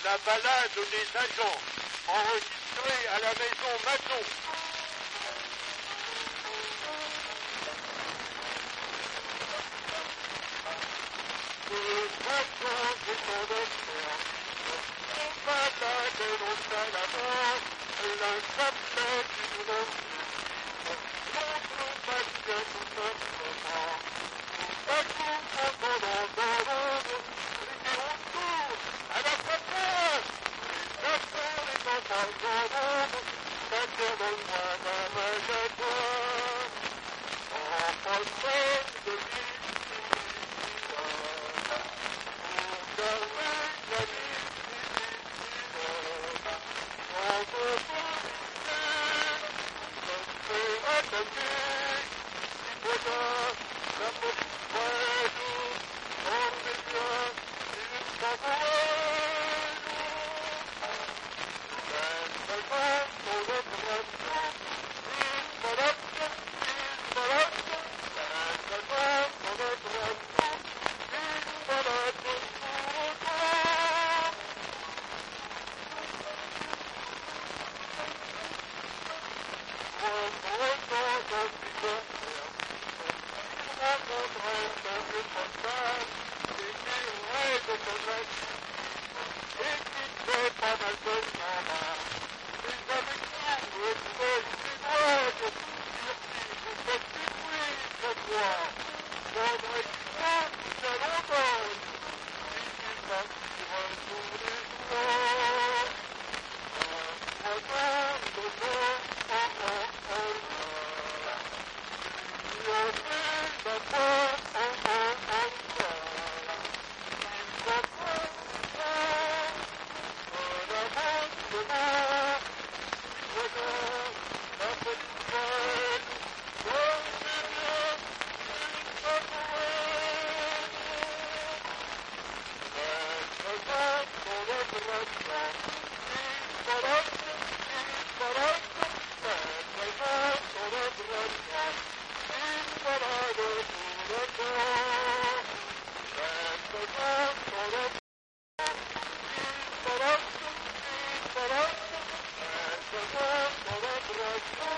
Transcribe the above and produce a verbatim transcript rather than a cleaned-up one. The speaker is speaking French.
La balade des agents, enregistrée à la maison Maton. Les agents des conducteurs, on balade l'autre à la mort, la chapelle du nom, l'autre patient tout simplement. La coupe en donnant dans l'ombre, les autour, à la façade. Thank you.